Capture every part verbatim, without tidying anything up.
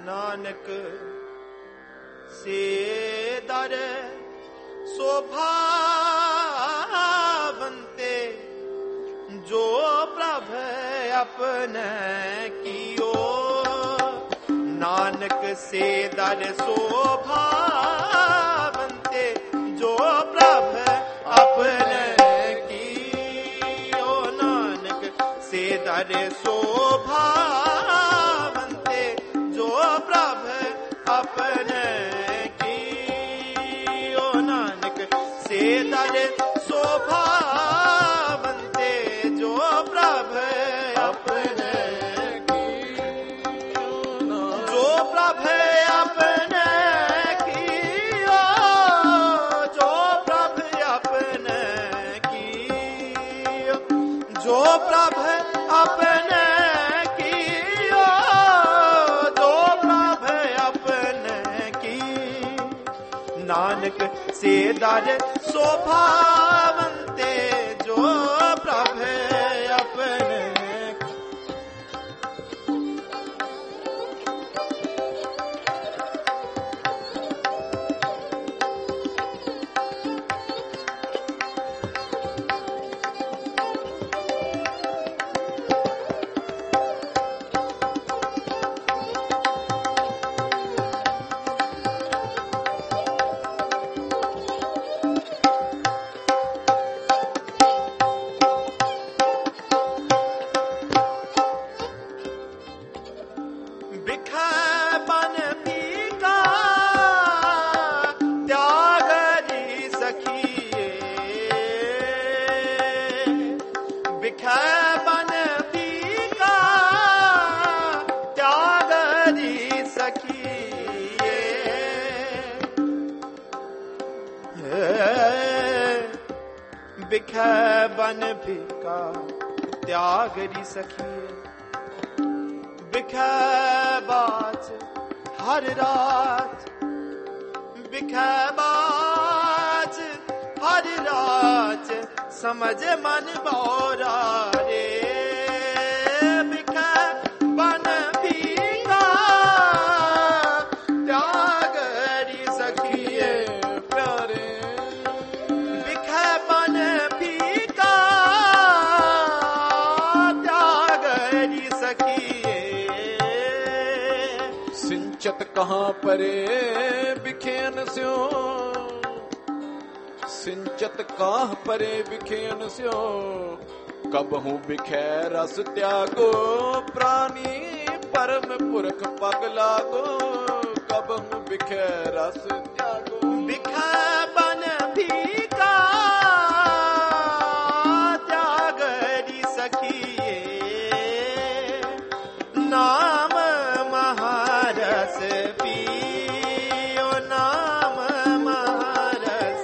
नानक से दर शोभावंते जो प्रभ अपने कियो। नानक से दर शोभावंते जो प्रभ अपने कियो। नानक से दर शोभावंते जो प्रभ अपने कियो। नानक से दर शोभावंते जो प्रभ अपने कियो। जो प्रभ अपने कियो। जो प्रभ अपने कियो। जो प्रभ अपने कियो। जो प्रभ अपने की। नानक से दर शोभावंते जो प्रभ अपने। बिखै बन बिका त्यागरी सखिए। बिखै बाज हर रात। बिखै बाज हर रात समझ मन बोरा रे। बिखै बन बिका त्यागरी सखिए प्यारे। बिखै बन बिका त्यागरी सखिए। सिंचत कहाँ परे बिखेन स्यो। सिंचत कहाँ परे बिखेन स्यो। कबहू बिखै रस त्यागो प्राणी परम पुरख पग लागो। कबहू बिखै रस त्यागो। बिखै बन बिका त्यागरी सखिए। नाम महारस पियो। नाम महारस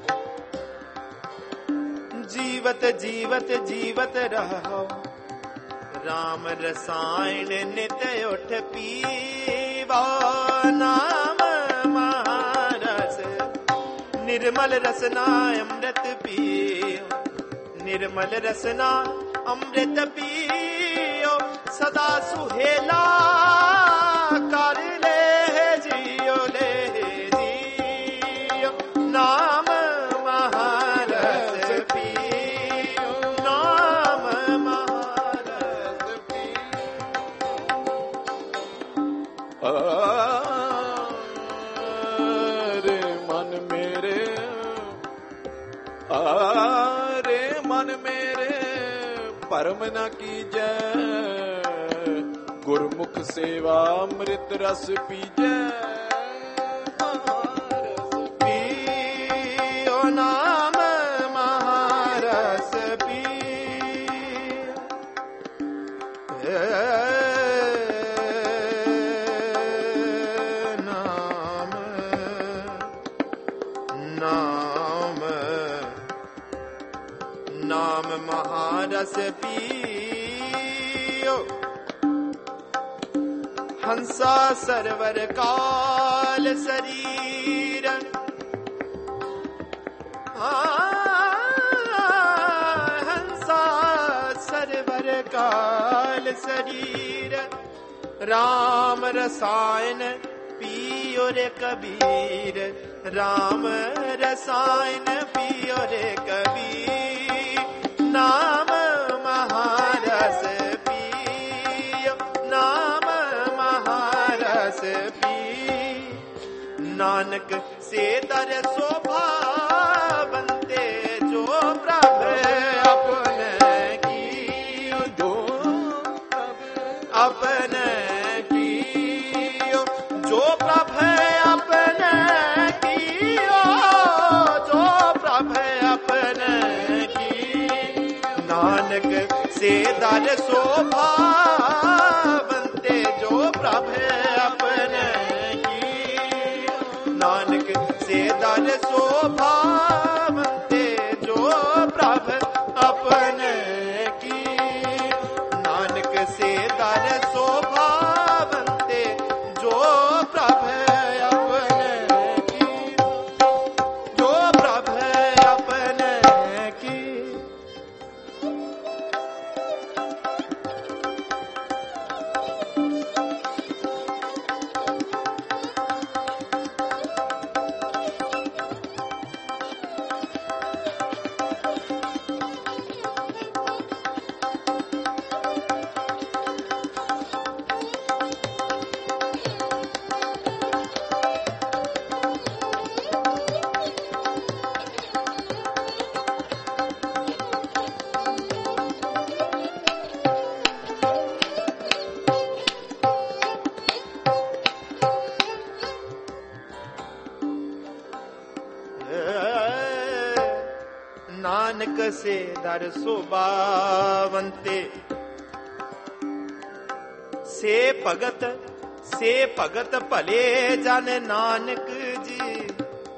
जीवत जीवत जीवत रहो। राम रसायन नित उठ पीवा। नाम महारस निर्मल रसना अमृत पियो। निर्मल रसना अमृत पियो। सदा सुहेला कर ले जियो ले जियो। नाम महारस पियो। नाम महारस पियो। अरे मन मेरे अरे मन मेरे परम न कीजै। गुरमुख सेवा अमृत रस पीजै। महारस पियो। नाम महारस पियो। नाम नाम नाम महारस पियो। हंसा सरवर काल शरीर। हंसा सरवर काल शरीर। राम रसायन पियो रे कबीर, राम रसायन पियो रे कबीर, नाम महारस पियो, नाम महारस पी। नानक से दर शोभा बनते जो प्रभु अपने की, जो अपने की, जो प्रभु अपने की, जो प्रभु अपने की। नानक से दर शोभा बनते जो प्रभु अपने की, नानक से दर शोभा बनते जो प्रभु अपने की, नानक से दर शोभा बनते जो प्रभु अपने की, जो प्रभु अपने की। नानक से दर शोभावंते, से भगत से भगत भले जन नानक जी।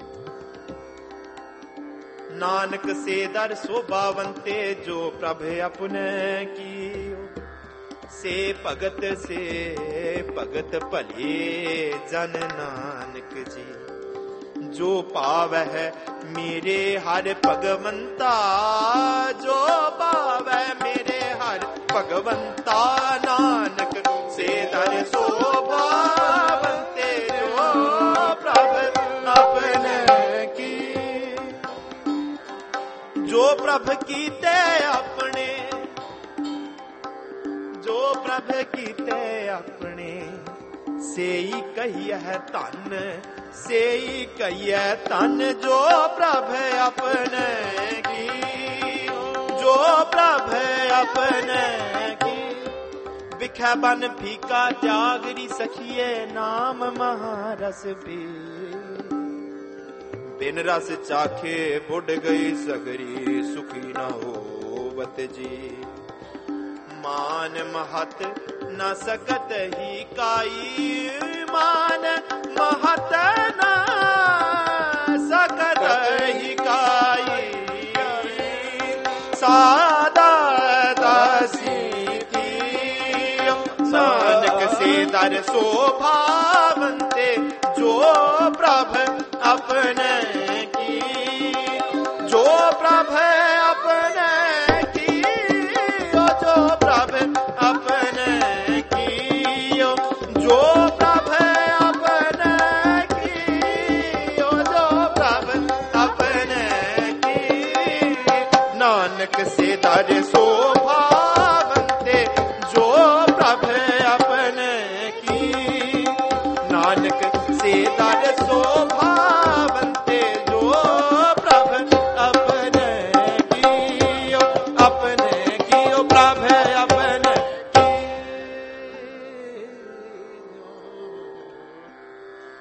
नानक से दर शोभावंते जो प्रभु अपने की, से भगत से भगत भले जन नानक जी। जो पावै है मेरे हर भगवंता, जो पावै मेरे हर भगवंता, नानक से दर शोभा बनते जो प्रभु अपने की। जो प्रभु कीते अपने, जो प्रभु कीते अपने, से ही कही है धन, से ही कहिए तन जो प्रभु अपने की, जो प्रभु अपने की। बिखै बन फीका त्यागरी सखिए, नाम महारस भी। बिन रस चाखे बुढ़ गई सगरी, सुखी न होवत जी। मान महत न सकत ही काई, मान महत न सकत ही काई। सादा दासी थी नानक से दर शोभा बनते जो प्रभु अपने की, जो प्रभु अपने की, जो प्रभु अपने की, जो प्रभु अपने की, जो प्रभु अपने की। नानक से दर शोभा बनते जो प्रभु अपने की, नानक से दर शोभा